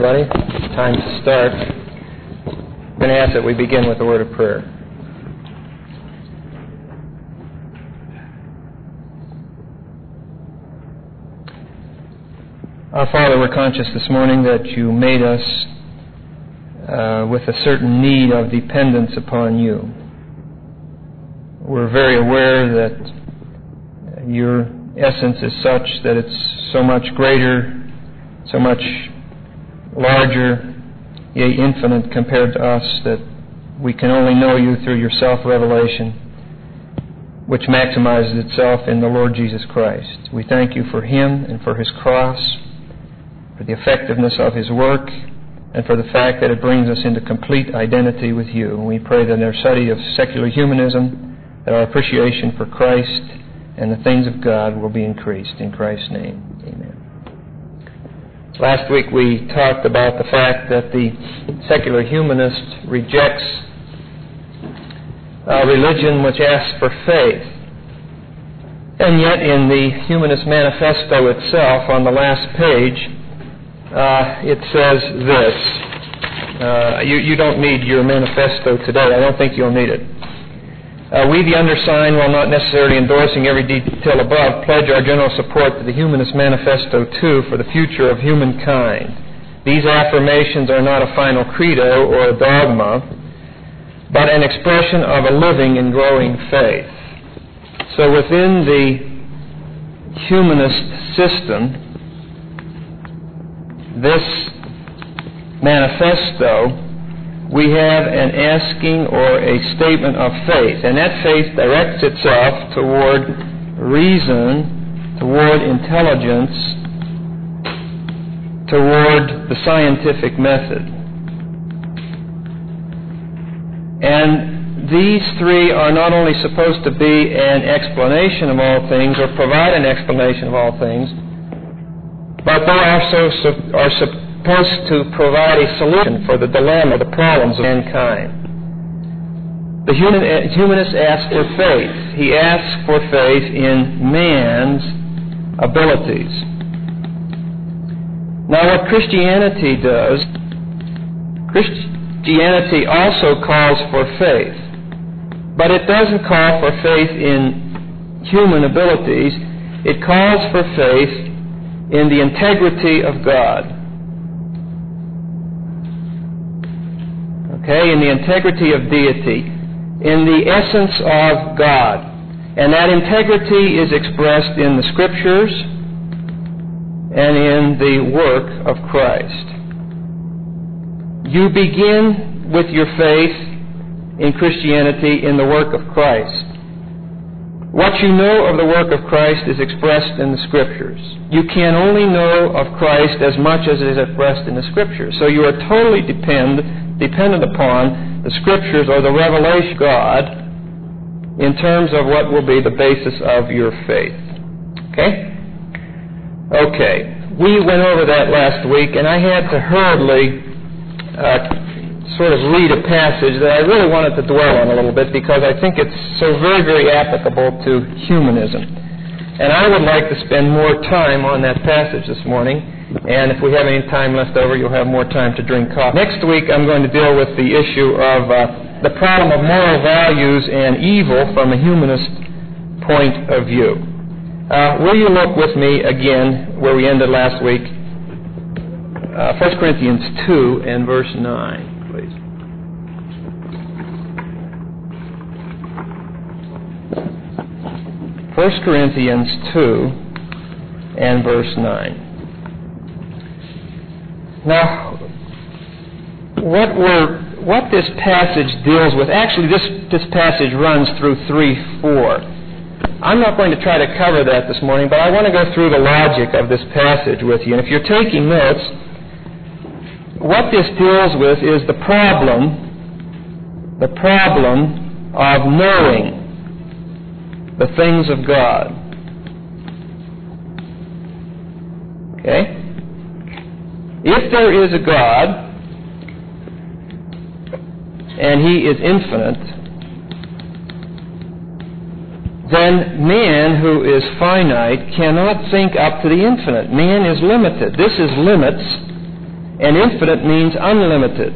Buddy, time to start. I'm going to ask that we begin with a word of prayer. Our Father, we're conscious this morning that you made us with a certain need of dependence upon you. We're very aware that your essence is such that it's so much greater, so much larger, yea, infinite compared to us, that we can only know you through your self-revelation, which maximizes itself in the Lord Jesus Christ. We thank you for him and for his cross, for the effectiveness of his work, and for the fact that it brings us into complete identity with you. And we pray that in our study of secular humanism, that our appreciation for Christ and the things of God will be increased. In Christ's name, amen. Last week we talked about the fact that the secular humanist rejects a religion which asks for faith. And yet in the Humanist Manifesto itself, on the last page, it says this. You don't need your manifesto today. I don't think you'll need it. We, the undersigned, while not necessarily endorsing every detail above, pledge our general support to the Humanist Manifesto, too, for the future of humankind. These affirmations are not a final credo or a dogma, but an expression of a living and growing faith. So within the humanist system, this manifesto, we have an asking or a statement of faith, and that faith directs itself toward reason, toward intelligence, toward the scientific method. And these three are not only supposed to be an explanation of all things or provide an explanation of all things, but they also are supposed to provide a solution for the dilemma, the problems of mankind. The humanist asks for faith. He asks for faith in man's abilities. Now, what Christianity does, Christianity also calls for faith, but it doesn't call for faith in human abilities. It calls for faith in the integrity of God. Okay, in the integrity of deity, in the essence of God. And that integrity is expressed in the Scriptures and in the work of Christ. You begin with your faith in Christianity in the work of Christ. What you know of the work of Christ is expressed in the Scriptures. You can only know of Christ as much as it is expressed in the Scriptures. So you are totally dependent upon the Scriptures or the revelation of God in terms of what will be the basis of your faith. Okay? Okay. We went over that last week, and I had to hurriedly sort of read a passage that I really wanted to dwell on a little bit because I think it's so very, very applicable to humanism. And I would like to spend more time on that passage this morning. And if we have any time left over, you'll have more time to drink coffee. Next week, I'm going to deal with the issue of the problem of moral values and evil from a humanist point of view. Will you look with me again where we ended last week? 1 Corinthians 2 and verse 9, please. First Corinthians 2 and verse 9. Now, what this passage deals with, actually this passage runs through 3:4. I'm not going to try to cover that this morning, but I want to go through the logic of this passage with you. And if you're taking notes, what this deals with is the problem of knowing the things of God. Okay? If there is a God, and he is infinite, then man, who is finite, cannot think up to the infinite. Man is limited. This is limits, and infinite means unlimited.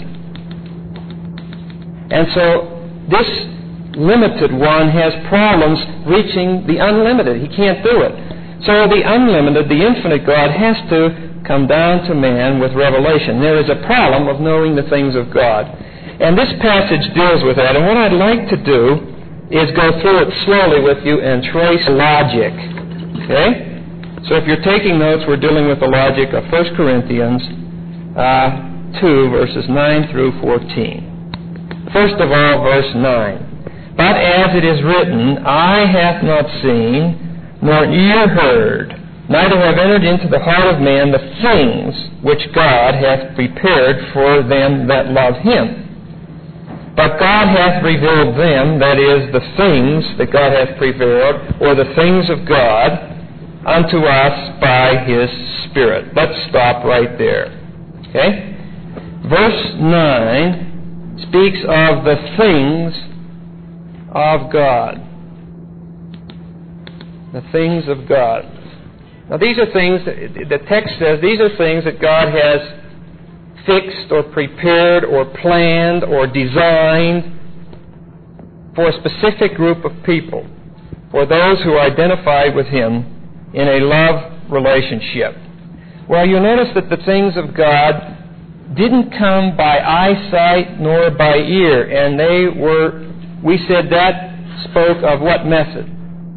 And so this limited one has problems reaching the unlimited. He can't do it. So the unlimited, the infinite God has to come down to man with revelation. There is a problem of knowing the things of God. And this passage deals with that. And what I'd like to do is go through it slowly with you and trace logic. Okay? So if you're taking notes, we're dealing with the logic of 1 Corinthians 2, verses 9 through 14. First of all, verse 9. But as it is written, eye hath not seen, nor ear heard, neither have entered into the heart of man the things which God hath prepared for them that love him. But God hath revealed them, that is, the things that God hath prepared, or the things of God, unto us by his Spirit. Let's stop right there. Okay? Verse 9 speaks of the things of God. The things of God. Now these are things, the text says, these are things that God has fixed or prepared or planned or designed for a specific group of people, for those who identify with him in a love relationship. Well, you'll notice that the things of God didn't come by eyesight nor by ear, and we said that spoke of what method?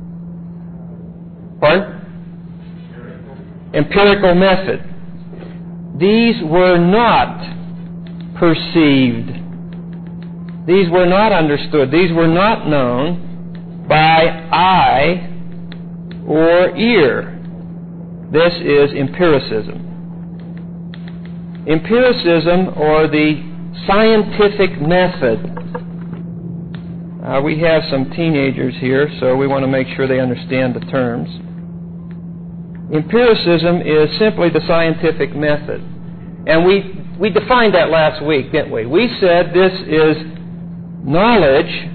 Pardon? Empirical method. These were not perceived. These were not understood. These were not known by eye or ear. This is empiricism. Empiricism, or the scientific method. We have some teenagers here, so we want to make sure they understand the terms. Empiricism is simply the scientific method. And we defined that last week, didn't we? We said this is knowledge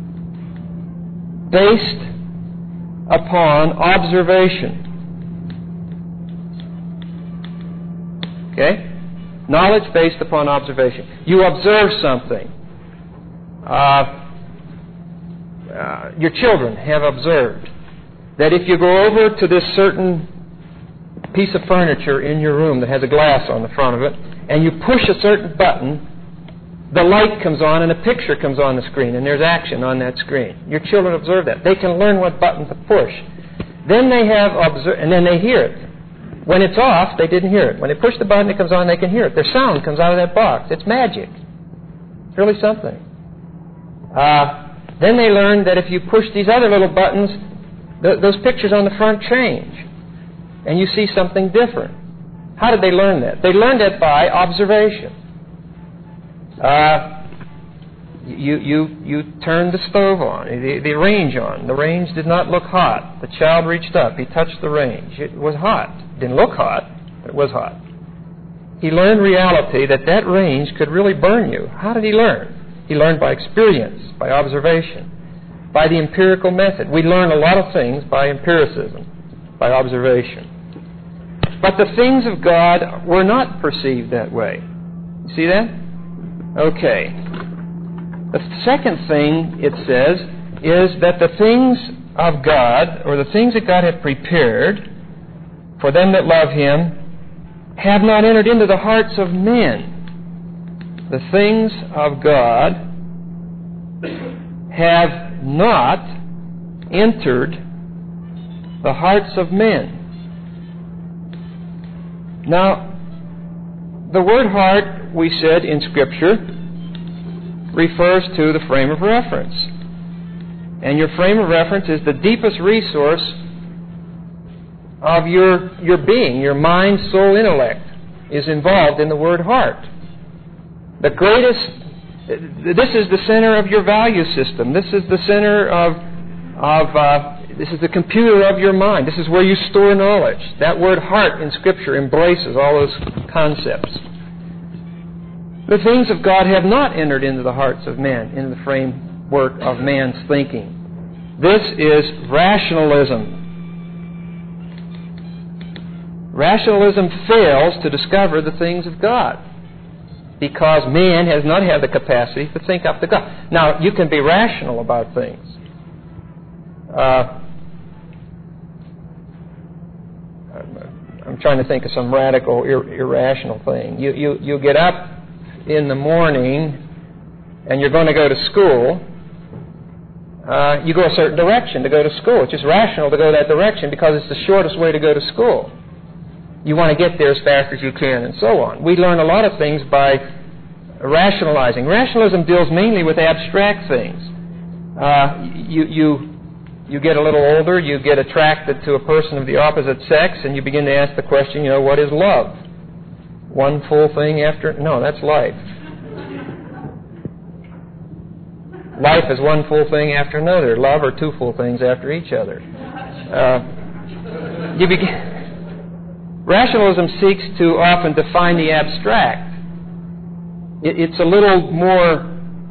based upon observation. Okay? Knowledge based upon observation. You observe something. Your children have observed that if you go over to this certain piece of furniture in your room that has a glass on the front of it, and you push a certain button, the light comes on and a picture comes on the screen, and there's action on that screen. Your children observe that. They can learn what button to push. Then they have and then they hear it. When it's off, they didn't hear it. When they push the button, it comes on, they can hear it. Their sound comes out of that box. It's magic. It's really something. Then they learn that if you push these other little buttons, those pictures on the front change, and you see something different. How did they learn that? They learned it by observation. You turned the stove on, the range on. The range did not look hot. The child reached up. He touched the range. It was hot. It didn't look hot, but it was hot. He learned reality that range could really burn you. How did he learn? He learned by experience, by observation, by the empirical method. We learn a lot of things by empiricism, by observation. But the things of God were not perceived that way. You see that? Okay. The second thing it says is that the things of God, or the things that God had prepared for them that love him, have not entered into the hearts of men. The things of God have not entered the hearts of men. Now, the word heart, we said in Scripture, refers to the frame of reference. And your frame of reference is the deepest resource of your being. Your mind, soul, intellect is involved in the word heart. The greatest, this is the center of your value system. This is the center this is the computer of your mind. This is where you store knowledge. That word heart in Scripture embraces all those concepts. The things of God have not entered into the hearts of men, into the framework of man's thinking. This is rationalism. Rationalism fails to discover the things of God because man has not had the capacity to think up to God. Now, you can be rational about things. I'm trying to think of some radical, irrational thing. You get up in the morning and you're going to go to school. You go a certain direction to go to school. It's just rational to go that direction because it's the shortest way to go to school. You want to get there as fast as you can, and so on. We learn a lot of things by rationalizing. Rationalism deals mainly with abstract things. You get a little older, you get attracted to a person of the opposite sex, and you begin to ask the question, what is love? One full thing after? No, that's life. Life is one full thing after another. Love are two full things after each other. Rationalism seeks to often define the abstract. It's a little more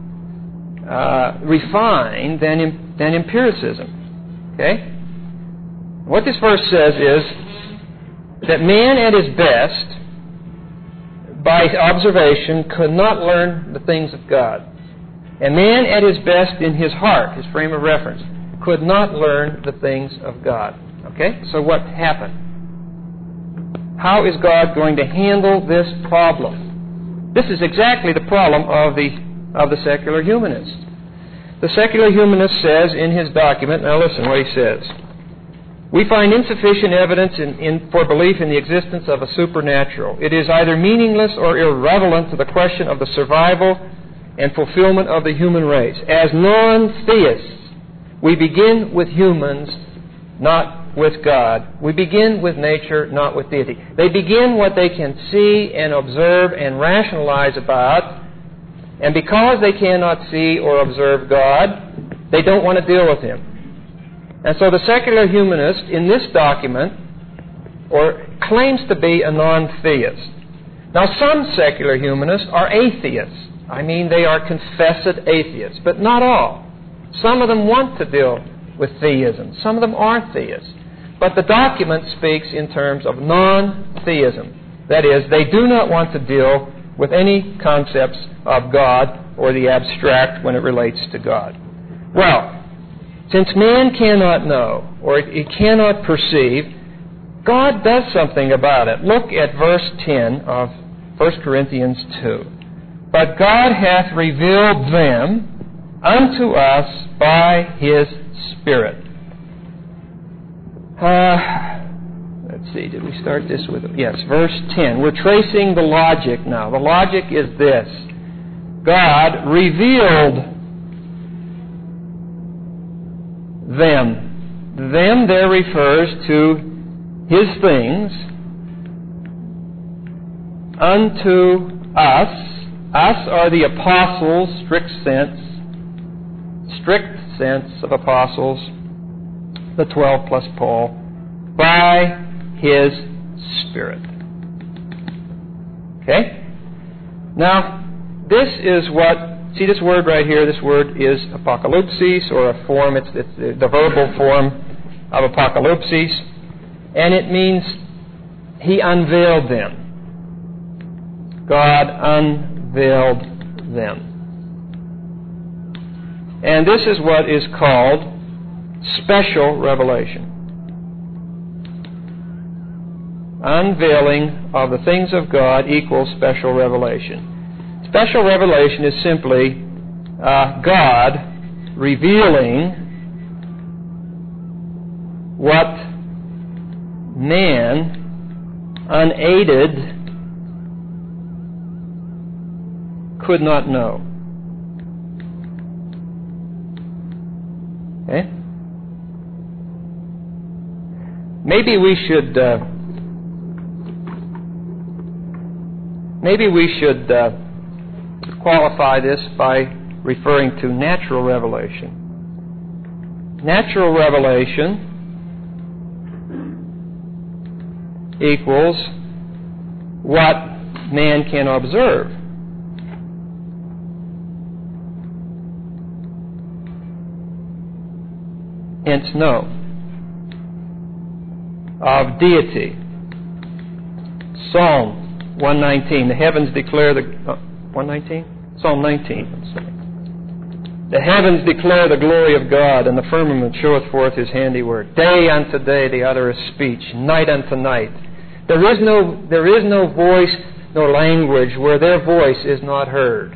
refined than empiricism. Okay? What this verse says is that man at his best, by observation, could not learn the things of God. And man at his best in his heart, his frame of reference, could not learn the things of God. Okay? So what happened? How is God going to handle this problem? This is exactly the problem of the secular humanist. The secular humanist says in his document, now listen what he says. We find insufficient evidence for belief in the existence of a supernatural. It is either meaningless or irrelevant to the question of the survival and fulfillment of the human race. As non-theists, we begin with humans, not with God. We begin with nature, not with deity. They begin what they can see and observe and rationalize about, and because they cannot see or observe God, they don't want to deal with Him. And so the secular humanist in this document claims to be a non-theist. Now some secular humanists are atheists. I mean, they are confessed atheists, but not all. Some of them want to deal with theism. Some of them are theists. But the document speaks in terms of non-theism. That is, they do not want to deal with any concepts of God or the abstract when it relates to God. Well, since man cannot know or it cannot perceive, God does something about it. Look at verse 10 of 1 Corinthians 2. But God hath revealed them unto us by His Spirit. Let's see, did we start this with... Yes, verse 10. We're tracing the logic now. The logic is this. God revealed them. Them there refers to His things unto us. Us are the apostles, strict sense of apostles, the 12 plus Paul, by His Spirit. Okay? Now, this is see this word right here, this word is apocalypsis, or a form, it's the verbal form of apocalypsis, and it means He unveiled them. God unveiled them. And this is what is called special revelation. Unveiling of the things of God equals special revelation. Special revelation is simply God revealing what man, unaided, could not know. Okay? Maybe we should qualify this by referring to natural revelation. Natural revelation equals what man can observe. Hence, know of deity. Psalm 119. The heavens declare the... 119? Psalm 19. The heavens declare the glory of God, and the firmament showeth forth His handiwork. Day unto day they uttereth speech, night unto night. There is no voice nor language where their voice is not heard.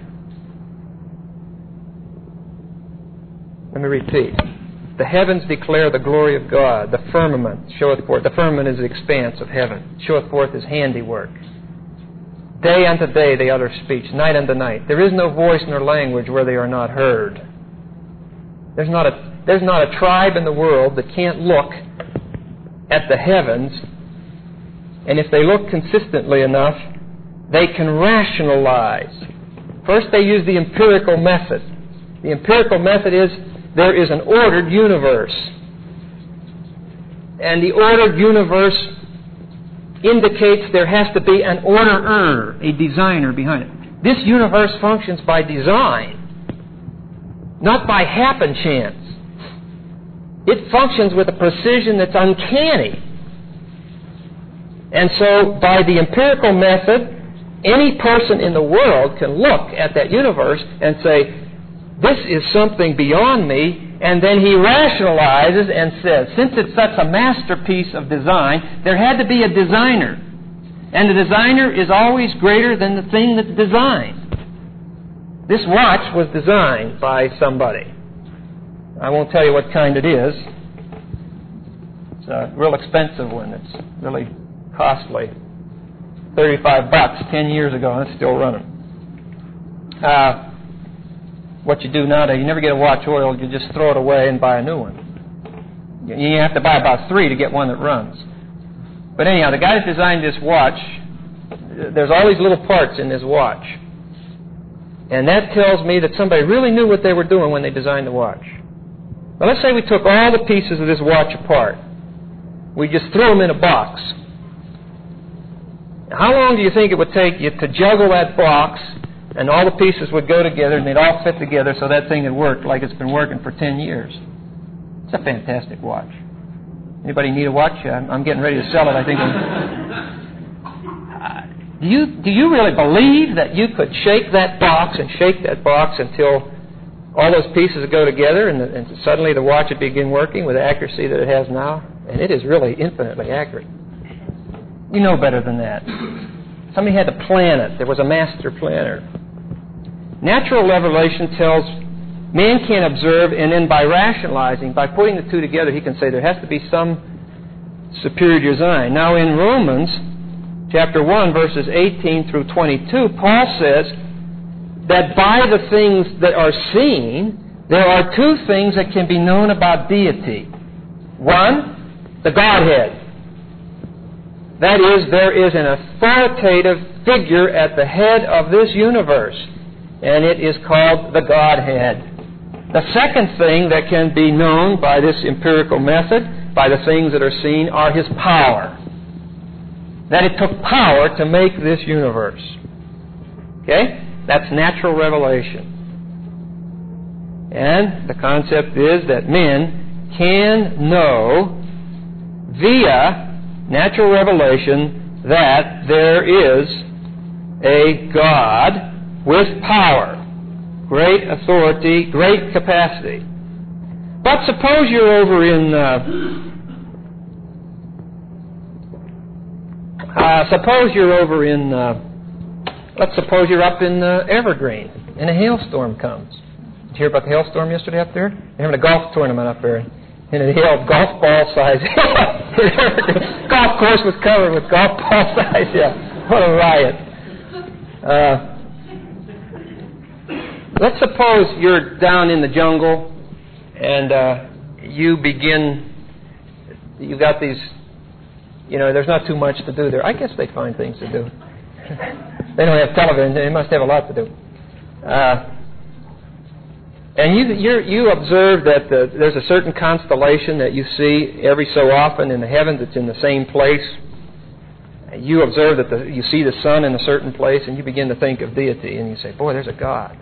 Let me repeat. The heavens declare the glory of God. The firmament showeth forth. The firmament is the expanse of heaven. Showeth forth His handiwork. Day unto day they utter speech, night unto night. There is no voice nor language where they are not heard. There's not a tribe in the world that can't look at the heavens, and if they look consistently enough, they can rationalize. First they use the empirical method. The empirical method is there is an ordered universe. And the ordered universe indicates there has to be an orderer, a designer behind it. This universe functions by design, not by happen chance. It functions with a precision that's uncanny. And so, by the empirical method, any person in the world can look at that universe and say, this is something beyond me, and then he rationalizes and says, since it's such a masterpiece of design, there had to be a designer. And the designer is always greater than the thing that's designed. This watch was designed by somebody. I won't tell you what kind it is. It's a real expensive one. It's really costly. $35 10 years ago, and it's still running. What you do nowadays, you never get a watch oiled, you just throw it away and buy a new one. You have to buy about 3 to get one that runs. But anyhow, the guy that designed this watch, there's all these little parts in this watch. And that tells me that somebody really knew what they were doing when they designed the watch. Well, let's say we took all the pieces of this watch apart. We just threw them in a box. How long do you think it would take you to juggle that box and all the pieces would go together and they'd all fit together so that thing had worked like it's been working for 10 years? It's a fantastic watch. Anybody need a watch? I'm getting ready to sell it, I think. Do you really believe that you could shake that box until all those pieces would go together and suddenly the watch would begin working with the accuracy that it has now? And it is really infinitely accurate. You know better than that. Somebody had to plan it. There was a master planner. Natural revelation tells man can observe, and then by rationalizing, by putting the two together, he can say there has to be some superior design. Now in Romans chapter 1, verses 18 through 22, Paul says that by the things that are seen, there are two things that can be known about deity. One, the Godhead. That is, there is an authoritative figure at the head of this universe, and it is called the Godhead. The second thing that can be known by this empirical method, by the things that are seen, are His power. That it took power to make this universe. Okay? That's natural revelation. And the concept is that men can know via natural revelation that there is a God with power, great authority, great capacity. But suppose you're over in let's suppose you're up in Evergreen and a hailstorm comes. Did you hear about the hailstorm yesterday up there? They're having a golf tournament up there. And it hailed golf ball size. Golf course was covered with golf ball size. Yeah, what a riot. Let's suppose you're down in the jungle and you've got these, there's not too much to do there. I guess they find things to do. They don't have television. They must have a lot to do. And you observe that there's a certain constellation that you see every so often in the heavens. It's in the same place. You observe that you see the sun in a certain place, and you begin to think of deity, and you say, boy, there's a God.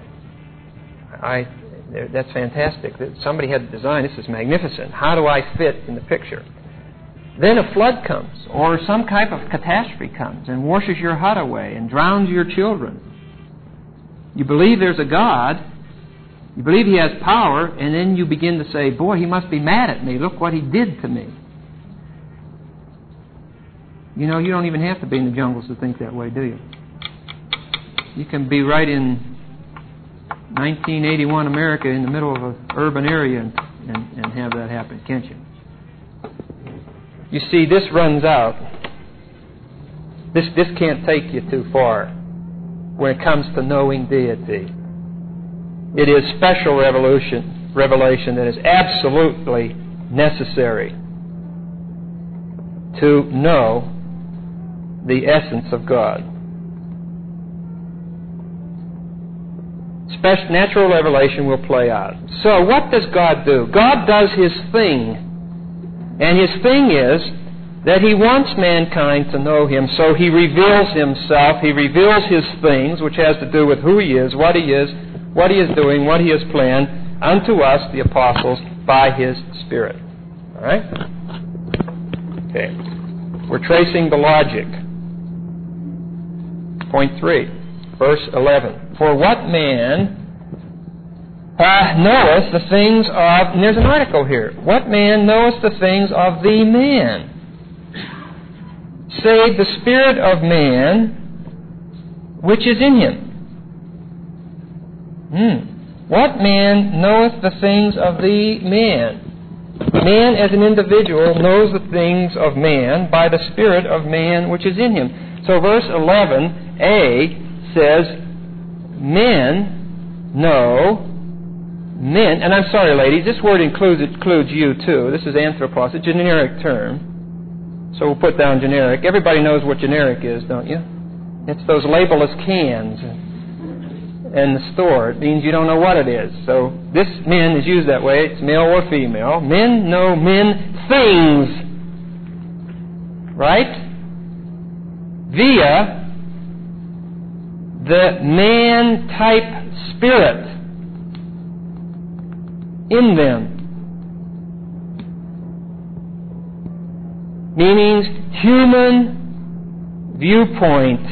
That's fantastic. Somebody had to design. This is magnificent. How do I fit in the picture? then a flood comes, or some type of catastrophe comes and washes your hut away and drowns your children. You believe there's a God, you believe He has power, and then you begin to say, boy, He must be mad at me. Look what He did to me. You know, you don't even have to be in the jungles to think that way, do you? You can be right in 1981 America in the middle of an urban area and have that happen, can't you? You see, this runs out. This can't take you too far when it comes to knowing deity. It is special revelation that is absolutely necessary to know the essence of God. Natural revelation will play out. So what does God do? God does His thing. And His thing is that He wants mankind to know Him, so He reveals Himself. He reveals His things, which has to do with who He is, what He is doing, what He has planned, unto us, the apostles, by His Spirit. All right? Okay. We're tracing the logic. Point 3, verse 11. For what man knoweth the things of... And there's an article here. What man knoweth the things of the man? Save the spirit of man which is in him. What man knoweth the things of the man? Man as an individual knows the things of man by the spirit of man which is in him. So verse 11a says, men know... Men, and I'm sorry, ladies, this word includes you too. This is anthropos, a generic term. So we'll put down generic. Everybody knows what generic is, don't you? It's those labelless cans in the store. It means you don't know what it is. So this men is used that way. It's male or female. Men know men things. Right? Via the man-type spirit in them. Meaning human viewpoint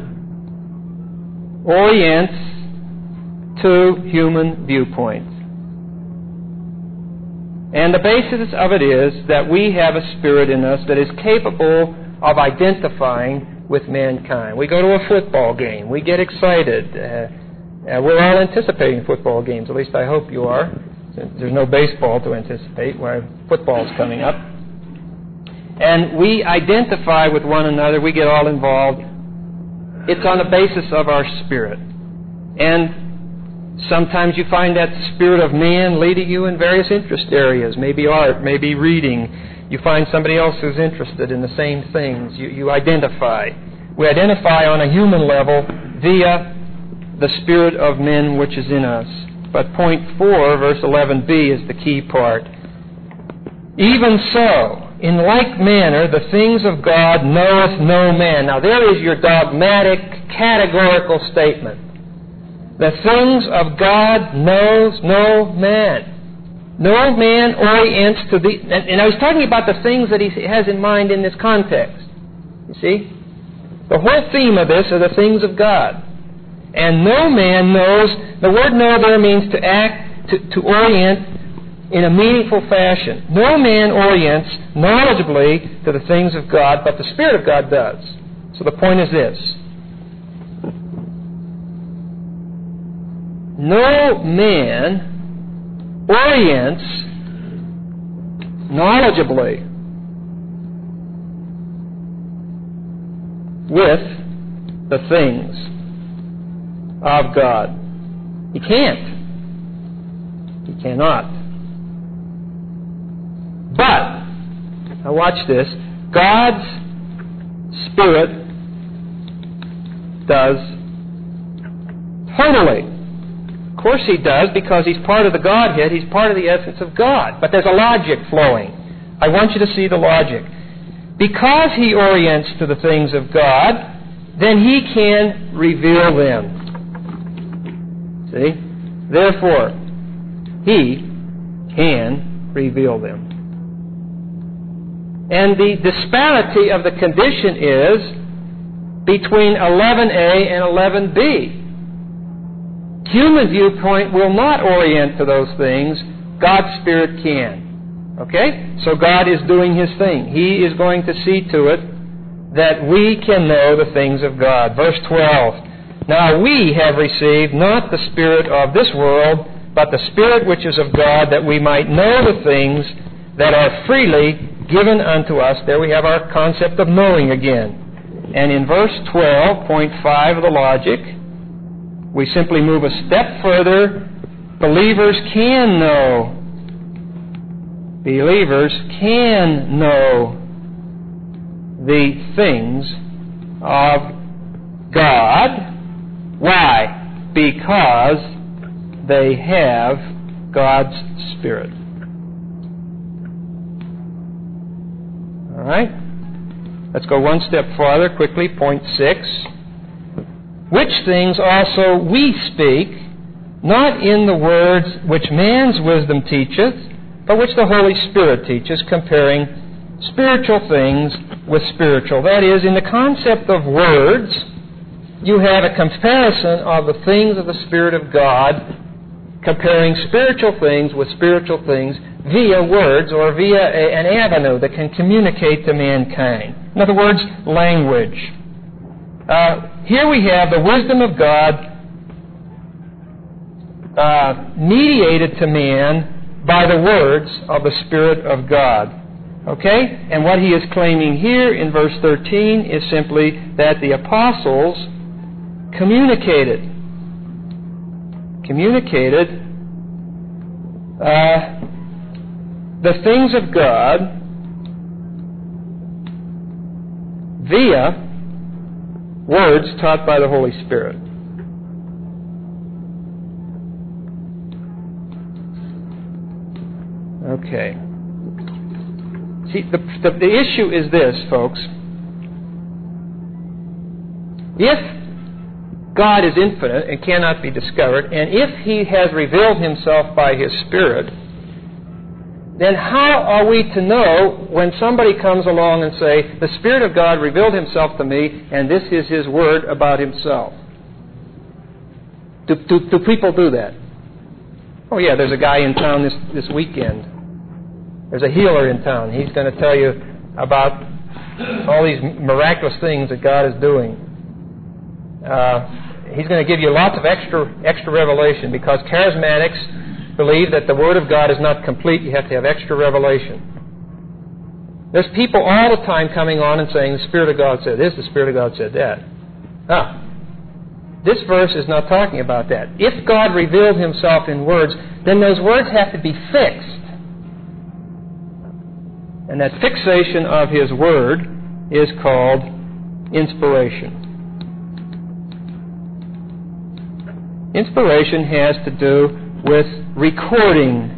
orients to human viewpoint. And the basis of it is that we have a spirit in us that is capable of identifying with mankind. We go to a football game. We get excited. We're all anticipating football games. At least I hope you are. There's no baseball to anticipate, where football's coming up. And we identify with one another. We get all involved. It's on the basis of our spirit. And sometimes you find that spirit of man leading you in various interest areas, maybe art, maybe reading. You find somebody else who's interested in the same things. You identify. We identify on a human level via the spirit of men which is in us. But point 4, verse 11b, is the key part. Even so, in like manner, the things of God knoweth no man. Now there is your dogmatic, categorical statement. The things of God knows no man. No man orients to the... And I was talking about the things that he has in mind in this context. You see? The whole theme of this are the things of God. And no man knows... The word know there means to act, to orient in a meaningful fashion. No man orients knowledgeably to the things of God, but the Spirit of God does. So the point is this. No man orients knowledgeably with the things of God. He can't. He cannot. But, now watch this, God's Spirit does totally. Of course He does, because He's part of the Godhead. He's part of the essence of God. But there's a logic flowing. I want you to see the logic. Because He orients to the things of God, then He can reveal them. See? Therefore, He can reveal them. And the disparity of the condition is between 11a and 11b. Human viewpoint will not orient to those things. God's Spirit can. Okay? So God is doing His thing. He is going to see to it that we can know the things of God. Verse 12. Now we have received not the spirit of this world, but the Spirit which is of God, that we might know the things that are freely given unto us. There we have our concept of knowing again. And in verse 12, point 5 of the logic, we simply move a step further. Believers can know. Believers can know the things of God. Why? Because they have God's Spirit. All right? Let's go one step farther quickly. Point 6. Which things also we speak, not in the words which man's wisdom teacheth, but which the Holy Spirit teaches, comparing spiritual things with spiritual. That is, in the concept of words, you have a comparison of the things of the Spirit of God, comparing spiritual things with spiritual things via words or via an avenue that can communicate to mankind. In other words, language. Here we have the wisdom of God mediated to man by the words of the Spirit of God. Okay? And what he is claiming here in verse 13 is simply that the apostles communicated the things of God via words taught by the Holy Spirit. Okay. See, the issue is this, folks. If God is infinite and cannot be discovered, and if He has revealed Himself by His Spirit, then how are we to know when somebody comes along and say, the Spirit of God revealed Himself to me, and this is His Word about Himself? Do people do that? Oh yeah, there's a guy in town this weekend. There's a healer in town. He's going to tell you about all these miraculous things that God is doing. He's going to give you lots of extra revelation, because charismatics believe that the Word of God is not complete. You have to have extra revelation. There's people all the time coming on and saying, the Spirit of God said this, the Spirit of God said that. This verse is not talking about that. If God revealed Himself in words, then those words have to be fixed. And that fixation of His Word is called inspiration. Inspiration has to do with recording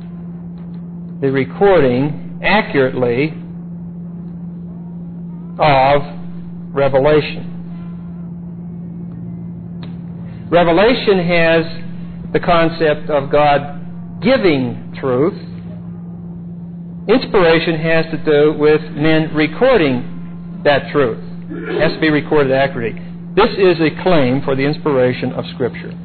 accurately of revelation. Revelation has the concept of God giving truth. Inspiration has to do with men recording that truth. It has to be recorded accurately. This is a claim for the inspiration of Scripture.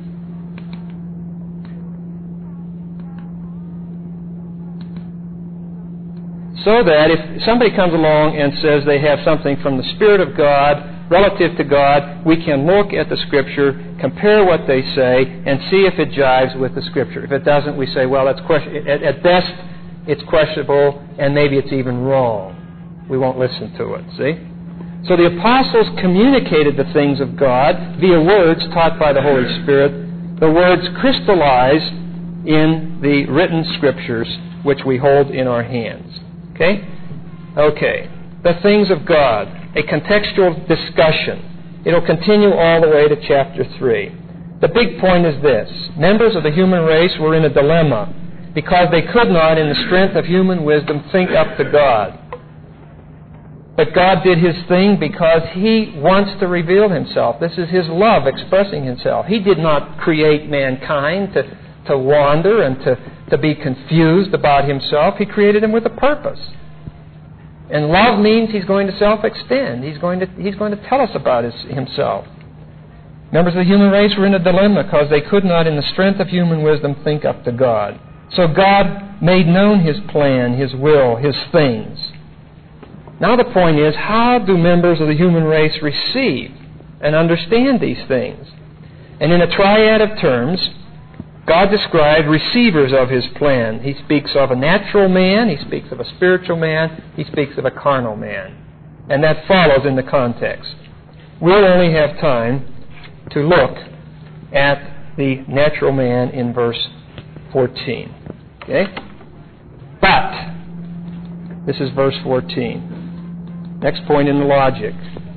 So that if somebody comes along and says they have something from the Spirit of God relative to God, we can look at the Scripture, compare what they say, and see if it jives with the Scripture. If it doesn't, we say, well, at best, it's questionable, and maybe it's even wrong. We won't listen to it, see? So the apostles communicated the things of God via words taught by the Holy Spirit. The words crystallized in the written Scriptures, which we hold in our hands. Okay? Okay. The things of God. A contextual discussion. It'll continue all the way to chapter 3. The big point is this. Members of the human race were in a dilemma because they could not, in the strength of human wisdom, think up to God. But God did His thing because He wants to reveal Himself. This is His love expressing Himself. He did not create mankind to wander and to be confused about Himself. He created him with a purpose. And love means He's going to self-extend. He's going to tell us about Himself. Members of the human race were in a dilemma because they could not, in the strength of human wisdom, think up to God. So God made known His plan, His will, His things. Now the point is, how do members of the human race receive and understand these things? And in a triad of terms, God described receivers of His plan. He speaks of a natural man, He speaks of a spiritual man, He speaks of a carnal man. And that follows in the context. We'll only have time to look at the natural man in verse 14. Okay? But, this is verse 14. Next point in the logic.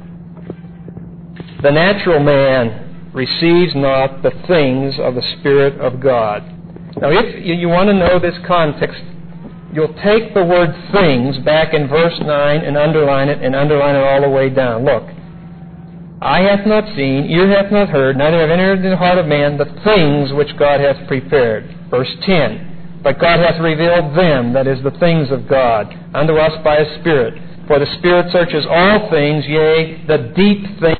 The natural man receives not the things of the Spirit of God. Now, if you want to know this context, you'll take the word things back in verse 9 and underline it all the way down. Look. Eye hath not seen, ear hath not heard, neither have entered into the heart of man the things which God hath prepared. Verse 10. But God hath revealed them, that is, the things of God, unto us by His Spirit. For the Spirit searches all things, yea, the deep things.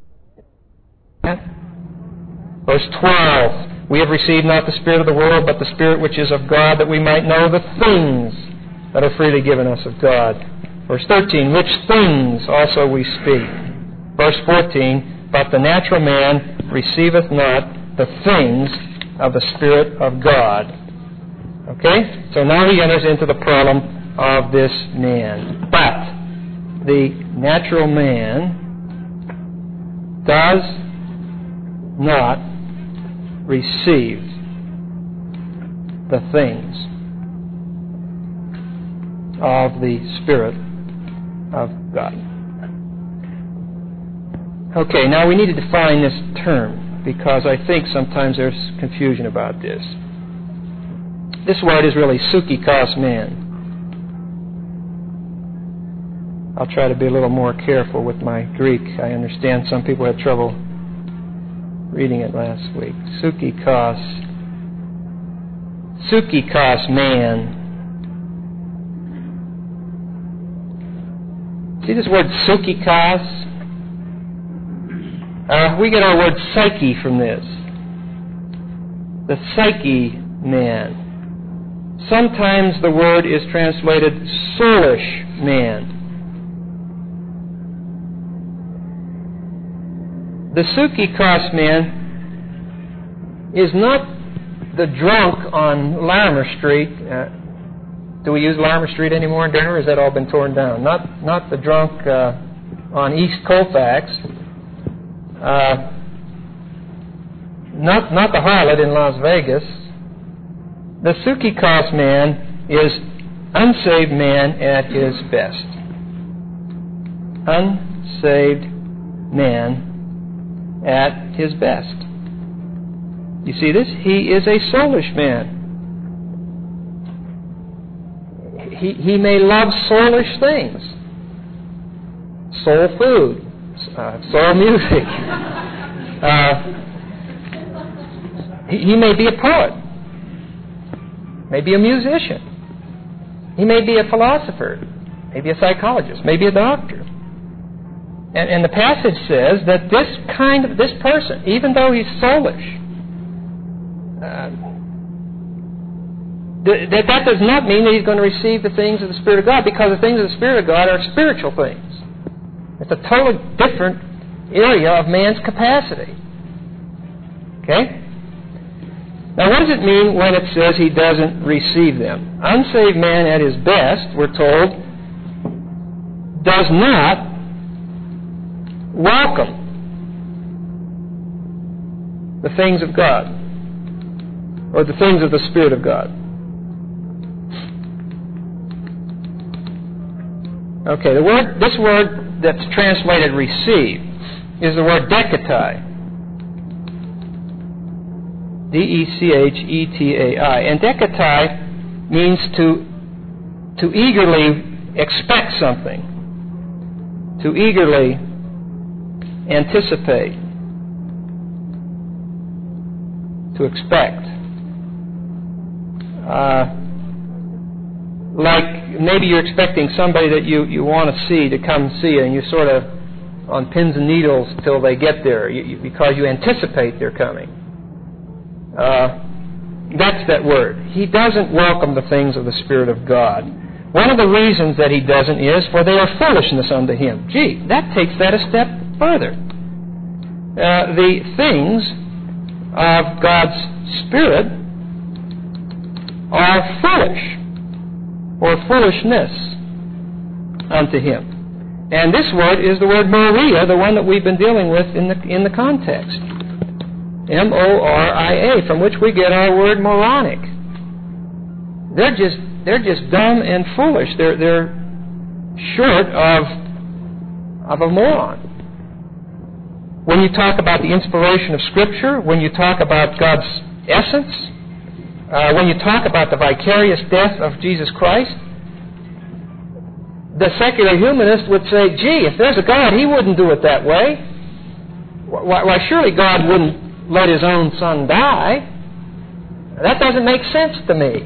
Verse 12. We have received not the Spirit of the world, but the Spirit which is of God, that we might know the things that are freely given us of God. Verse 13. Which things also we speak. Verse 14, but the natural man receiveth not the things of the Spirit of God. Okay? So now he enters into the problem of this man. But the natural man does not receive the things of the Spirit of God. Okay, now we need to define this term because I think sometimes there's confusion about this. This word is really sukikos man. I'll try to be a little more careful with my Greek. I understand some people had trouble reading it last week. Sukikos man. See this word sukikos? We get our word psyche from this. The psyche man. Sometimes the word is translated soulish man. The sukikos man is not the drunk on Larimer Street. Do we use Larimer Street anymore in Denver, or has that all been torn down? Not the drunk on East Colfax. Not the harlot in Las Vegas. The sukikos man is unsaved man at his best. Unsaved man at his best. You see this? He is a soulish man. He may love soulish things. Soul food. Soul music. He may be a poet, maybe a musician. He may be a philosopher, maybe a psychologist, maybe a doctor. And the passage says that this person, even though he's soulish, that does not mean that he's going to receive the things of the Spirit of God, because the things of the Spirit of God are spiritual things. It's a totally different area of man's capacity. Okay? Now, what does it mean when it says he doesn't receive them? Unsaved man at his best, we're told, does not welcome the things of God or the things of the Spirit of God. Okay, this word that's translated receive is the word deketai. D-E-C-H-E-T-A-I. And deketai means to eagerly expect something, to eagerly anticipate, to expect. Like maybe you're expecting somebody that you want to see to come see you, and you're sort of on pins and needles till they get there because you anticipate they're coming. That's that word. He doesn't welcome the things of the Spirit of God. One of the reasons that he doesn't is, for they are foolishness unto him. Gee, that takes that a step further. The things of God's Spirit are foolish, or foolishness unto him. And this word is the word moria, the one that we've been dealing with in the context. M-O-R-I-A, from which we get our word moronic. They're just dumb and foolish. They're short of a moron. When you talk about the inspiration of Scripture, when you talk about God's essence, when you talk about the vicarious death of Jesus Christ, the secular humanist would say, gee, if there's a God, he wouldn't do it that way. Why, surely God wouldn't let his own Son die. That doesn't make sense to me.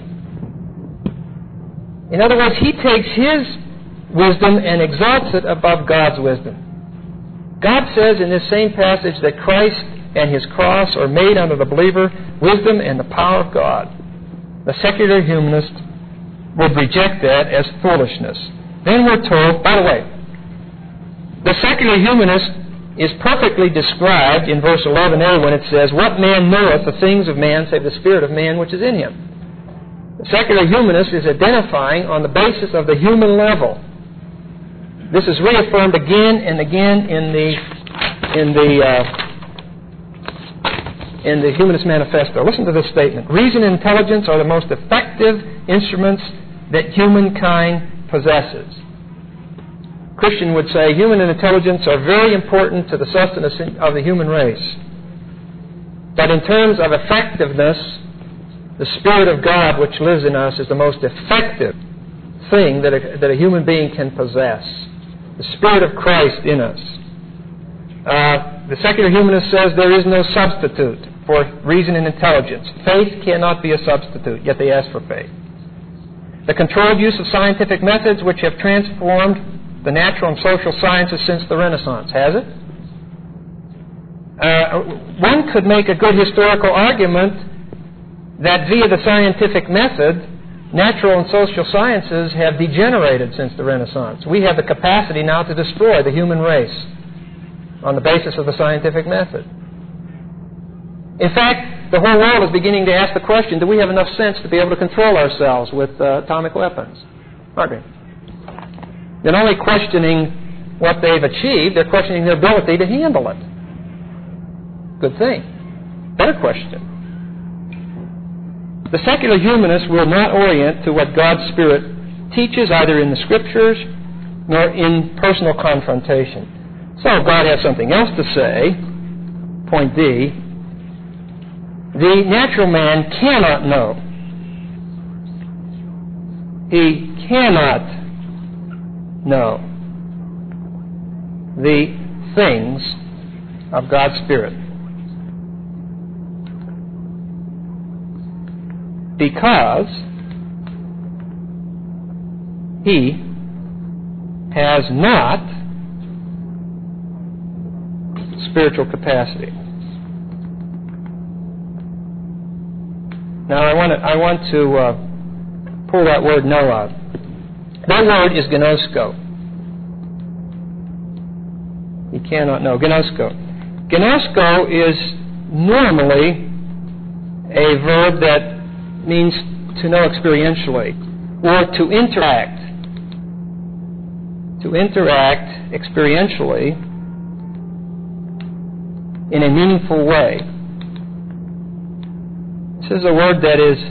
In other words, he takes his wisdom and exalts it above God's wisdom. God says in this same passage that Christ and his cross are made unto the believer wisdom and the power of God. The secular humanist would reject that as foolishness. Then we're told, by the way, the secular humanist is perfectly described in verse 11a when it says, what man knoweth the things of man save the spirit of man which is in him? The secular humanist is identifying on the basis of the human level. This is reaffirmed again and again in the Humanist Manifesto. Listen to this statement. Reason and intelligence are the most effective instruments that humankind possesses. Christian would say human and intelligence are very important to the sustenance of the human race. But in terms of effectiveness, the Spirit of God which lives in us is the most effective thing that a human being can possess. The Spirit of Christ in us. The secular humanist says there is no substitute for reason and intelligence. Faith cannot be a substitute, yet they ask for faith. The controlled use of scientific methods which have transformed the natural and social sciences since the Renaissance. Has it? One could make a good historical argument that via the scientific method, natural and social sciences have degenerated since the Renaissance. We have the capacity now to destroy the human race on the basis of the scientific method. In fact, the whole world is beginning to ask the question, do we have enough sense to be able to control ourselves with atomic weapons? Aren't we? They're not only questioning what they've achieved, they're questioning their ability to handle it. Good thing. Better question. The secular humanist will not orient to what God's Spirit teaches either in the Scriptures nor in personal confrontation. So God has something else to say. Point D. The natural man cannot know. He cannot know the things of God's Spirit. Because he has not spiritual capacity. Now I want to pull that word know out. That word is gnosko. He cannot know. Gnosko. Gnosko is normally a verb that means to know experientially, or to interact. To interact experientially in a meaningful way. This is a word that is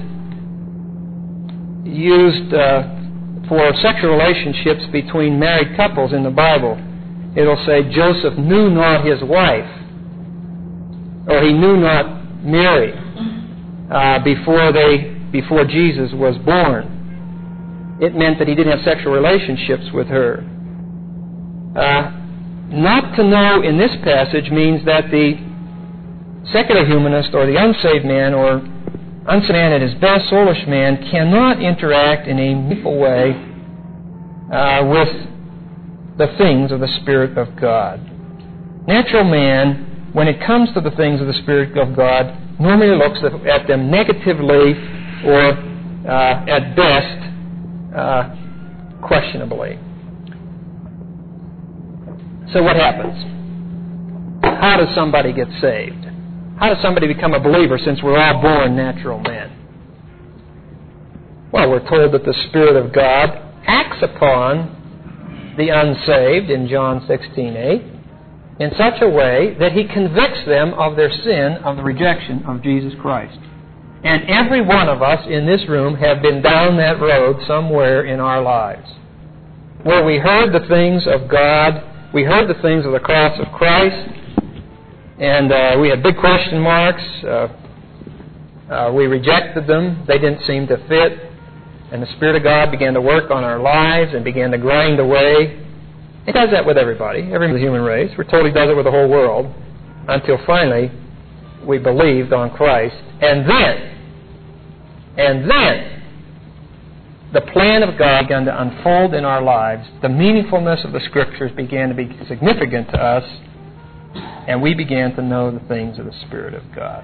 used for sexual relationships between married couples in the Bible. It'll say Joseph knew not his wife, or he knew not Mary before Jesus was born. It meant that he didn't have sexual relationships with her. Not to know in this passage means that the secular humanist or the unsaved man or unsaved man at his best, soulish man, cannot interact in a meaningful way with the things of the Spirit of God. Natural man, when it comes to the things of the Spirit of God, normally looks at them negatively or, at best, questionably. So what happens? How does somebody get saved? How does somebody become a believer since we're all born natural men? Well, we're told that the Spirit of God acts upon the unsaved in John 16:8 in such a way that He convicts them of their sin, of the rejection of Jesus Christ. And every one of us in this room have been down that road somewhere in our lives, where we heard the things of God, we heard the things of the cross of Christ, and we had big question marks. We rejected them. They didn't seem to fit. And the Spirit of God began to work on our lives and began to grind away. He does that with everybody, every human race. We're told He does it with the whole world until finally we believed on Christ. And then the plan of God began to unfold in our lives. The meaningfulness of the Scriptures began to be significant to us, and we began to know the things of the Spirit of God.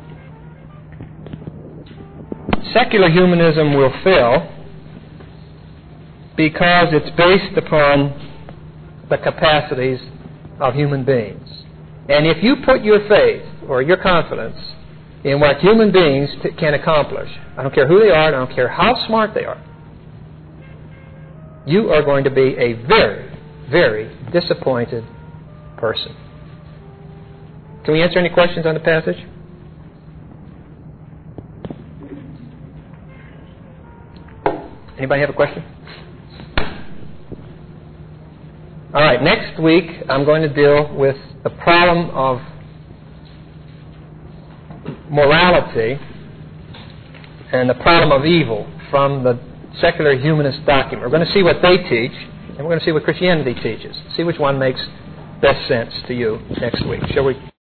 Secular humanism will fail because it's based upon the capacities of human beings. And if you put your faith or your confidence in what human beings can accomplish, I don't care who they are, I don't care how smart they are, you are going to be a very, very disappointed person. Can we answer any questions on the passage? Anybody have a question? All right, next week I'm going to deal with the problem of morality and the problem of evil from the secular humanist document. We're going to see what they teach, and we're going to see what Christianity teaches. See which one makes best sense to you next week. Shall we?